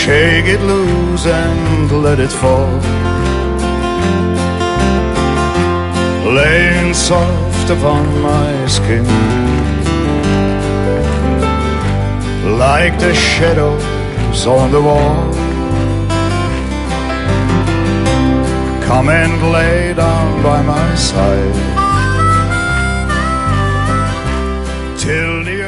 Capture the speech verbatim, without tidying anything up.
Shake it loose and let it fall, laying soft upon my skin, like the shadows on the wall. Come and lay down by my side till the